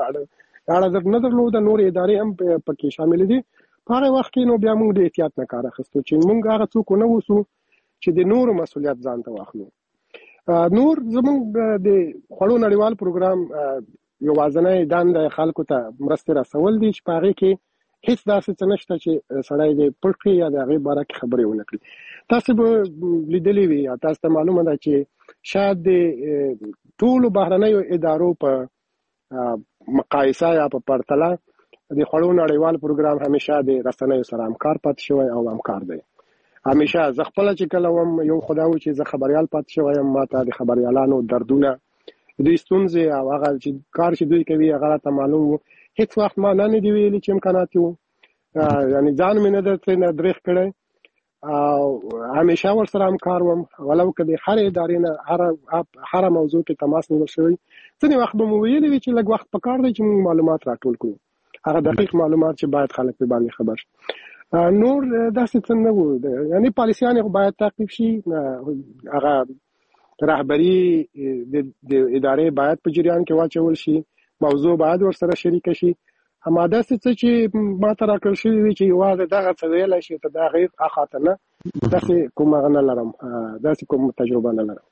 نه درلوده، نورې ادارې هم پکې شاملې دي. په هغه وخت کې نو بیا موږ د احتیاط نه کار اخیستو چې موږ هغه څوک ونه اوسو چې د نورو مسؤلیت ځان ته واخلو. نور زموږ د خوړو نړیوال پروګرام یوازینۍ دنده خلکو ته مرستې رسول دي چې په هغې کې هیڅ داسې څه نشته چې سړی دې پټ کړي یا د هغې باره کې خبرې ونه کړي. تاسو به لیدلې وي یا تاسو ته معلومه ده چې شاید د ټولو بهرنیو ادارو په مقایسه یا په پرتله د خوړو نړیوال پروګرام همیشه د رسنیو سره همکار پاتې شوی او همکار دی. همیشه زه خپله چې کله وم یو خدا و چې زه خبریال پاتې شوی یم، ما ته د خبریالانو دردونه، دوی ستونزې او هغه چې کار چې دوی کوي هغه راته معلوم و. هیڅ وخت ما نه دي ویلي چې امکانات وو، یعنې ځان مې نه ترې نه درېغ کړی او همیشه ورسره همکار وم. ولو که د هرې ادارې نه هره موضوع کې تماس نیول شوی، ځینې وخت به مو ویلي وي چې لږ وخت پکار دی چې موږ معلومات راټول کړو، هغه دقیق معلومات چې باید خلک په باندې خبر شي. نور داسې څه نه وو، یعنې پالیسیان باید تعقیب شي، هغه رهبري د ادارې باید په جریان کې واچول شي، موضوع باید ورسره شریکه شي. اما داسې څه چې ما ته راکړل شوي وي چې یوازې دغه څه ویلی شي ته دا غیر اخاطه نه، داسې کوم هغه نه لرم، داسې کوم تجربه نه لرم.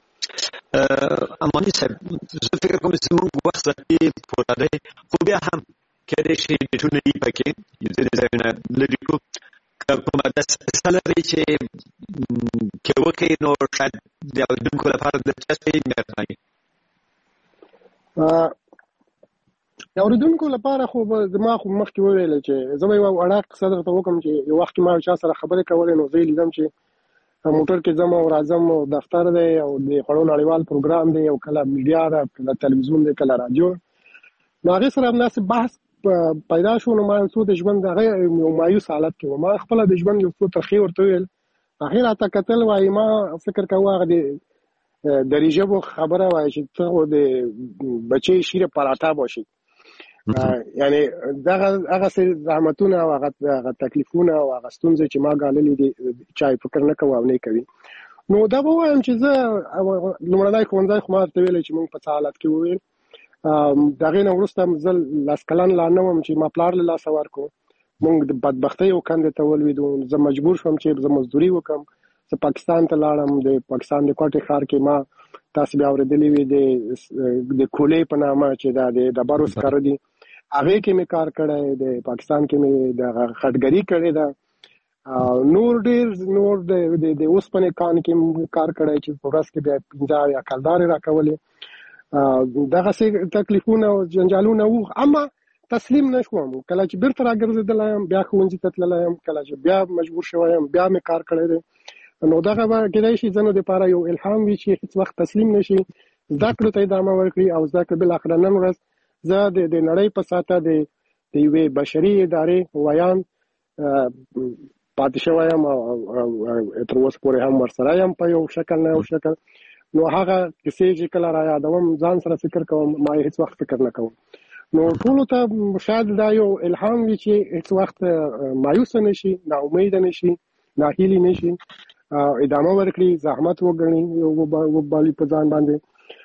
اماني صاحب، زه فکر کوم چې موږ وخت ذاتي پوره دی، خو بیا هم کېدای شي ډیټونه یې پکې ځینې ځایونه لرې کړو. که کومه داسې څه لرئ چې که وکړئ نو شاید د اورېدونکو لپاره دلچسپه وي، مهرباني. د اورېدونکو لپاره خو زما خو مخکې وویل چې زه به یوه وړه قصه درته وکړم چې یو وخت کې ما چا سره خبرې کولې، نو زه یې لیدم چې موټر کې ځم او راځم او دفتر دی او د خوړو نړیوال پروګرام دی او کله میډیا ده، کله تلویزیون دی، کله راډیو. نو هغې سره همداسې بحث پیدا شو. نو ما څو د ژوند هغه یو مایوس حالت کې وم، ما خپله د ژوند یو څو ترخې ورته وویل. هغې راته کتل، وایي ما فکر کوه هغه د دري ژبو خبره وایي چې ته خو د بچې شیر پراټا باشي، یعنی هغه زحمتونه او هغه تکلیفونه او هغه ستونزې چې ما ګاللې دي چا فکر نه کوي او نه کوي. نو دا به وایم چې زه لومړنی ښوونځی خو ما ورته ویلی چې موږ په څه حالت کې وویل. د هغې نه وروسته زه 10 کلن لا نه وم چې ما پلار له لاسه ورکړو. موږ د بدبختۍ یو کندې ته ولوېدو. زه مجبور شوم چې زه مزدوري وکړم. زه پاکستان ته لاړم. د پاکستان د کوټې ښار کې ما تاسو بیا اورېدلي وي د کولې په نامه چې دا د ډبرو سکاره دي، هغې کې مې کار کړی، د پاکستان کې مې د خټګري کړې ده، نور ډېر نور د اوسپنې کان کې کار کړی چې په ورځ کې بیا 50 یا کلدارې راکولې. دغسې تکلیفونه او جنجالونه وو، اما تسلیم نه شوم. کله چې بیرته راګرځېدلی یم، بیا ښوونځي ته تللی یم، کله چې بیا مجبور شوی یم، بیا مې کار کړی دی. نو دغه به کېدای شي ځینو دپاره یو الهام وي چې هېڅ وخت تسلیم نه شي، زده کړو ته ادامه ورکړي او زده کړه بالاخره نن ورځ زه د نړۍ په ساته د یوې بشري ادارې ویان پاتې شوی یم او تر اوسه پورې هم ورسره یم په یو شکل نه یو شکل. نو هغه کیسې چې کله را یادوم ځان سره فکر کوم، ما هیڅ وخت فکر نه کوم. نو ټولو ته شاید دا یو الهام وي چې هیڅ وخت مایوسه نه شي، ناامیده نه شي، ناهیلي نه شي، ادامه ورکړي، زحمت وګڼي، وبالي په ځان باندې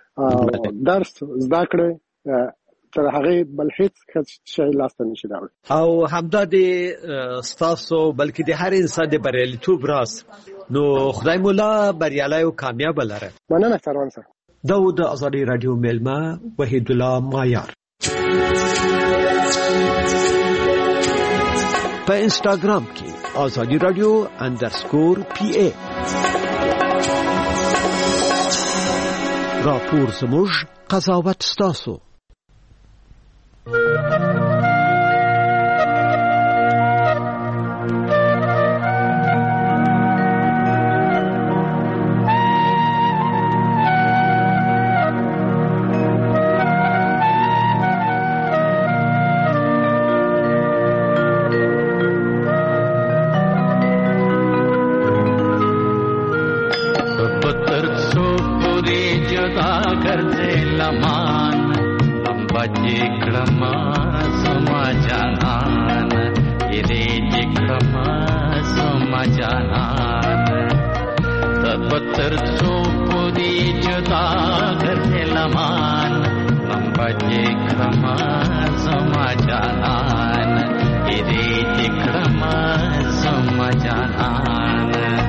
درس زده کړي، تر هغه بل هیڅ شی لاسته نشي راوړي. او همدا د ستاسو بلکې د هر انسان د بریالیتوب راز. نو خدای مولا بریالی او کامیاب لره. مننه سروان صاحب. دا د ازادي رادیو میلمه وحید الله مایار. په انستګرام کې ازادي رادیو _PA راپور زموږ قضاوت ستاسو. krama sama janan tabter supudi juda karte laman lambaje krama sama janan iri krama sama janan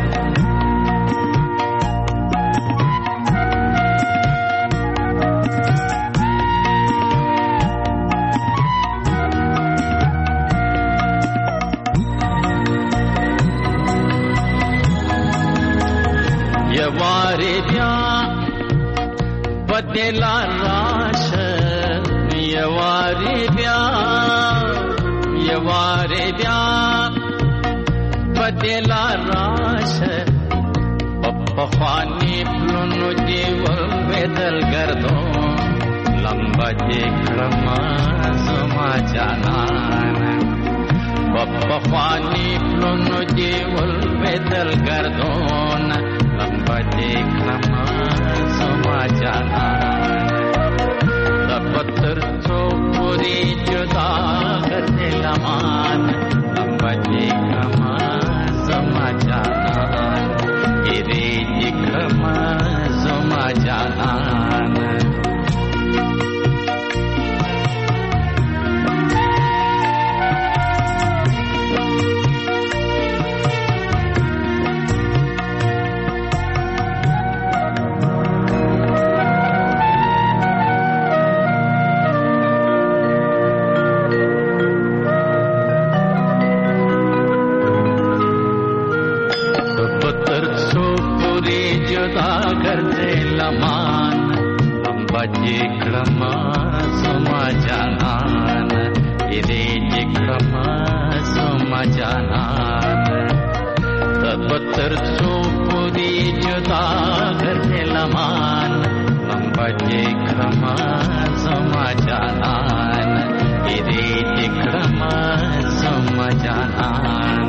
Badela rasha yawari bya badela rasha pakhani plunu jeeval bedal gardo lamba je krama sama janan pakhani plunu jeeval bedal gardo lamba je krama sama janan tabter chopuri juda karte laman lamba je krama sama janan iri krama sama janan je krama sama janan iri je krama sama janan tabter supudi juda karte laman lamba je krama sama janan iri je krama sama janan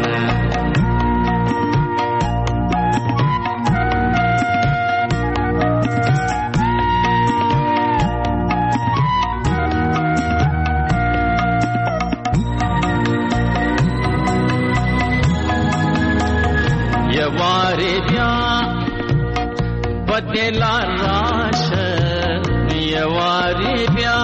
badela rasha yawari bya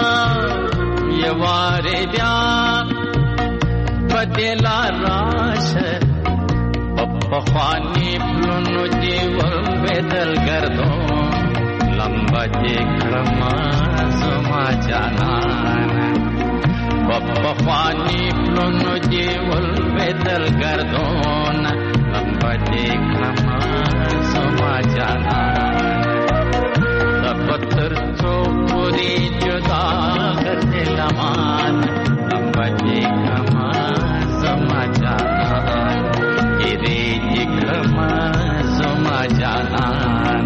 badela rasha pakhani plunu jeeval bedal gardo lamba je krama sama janan pakhani plunu jeeval bedal gardo lamba je krama sama janan tabter chopuri juda karte laman lamba je krama sama janan iri krama sama janan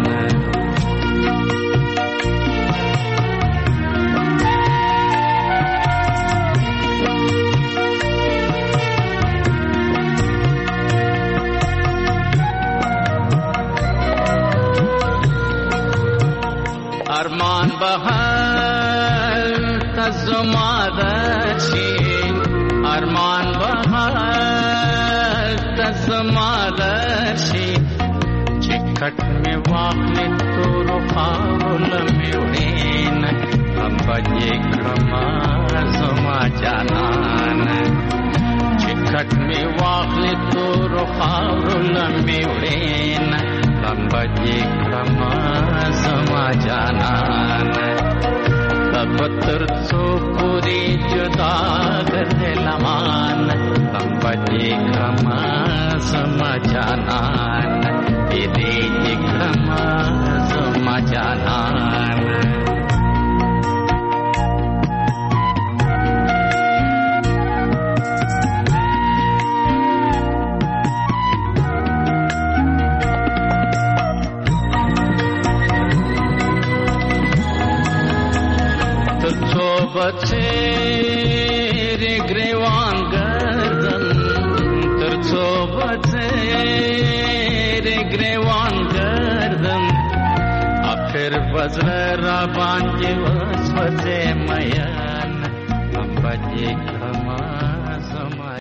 arman bahar tazmadashi arman bahar tazmadashi chikhat mein waqle to rukhawul mein lamba je krama sama janan chikhat mein waqle to rukhawul mein lamba je krama sama janan tabter supudi juda karte laman lamba je krama sama janan iri je krama sama janan Tere grevan gardan terso tere grevan gardan akhir vazra banje vasvate mayan ambaje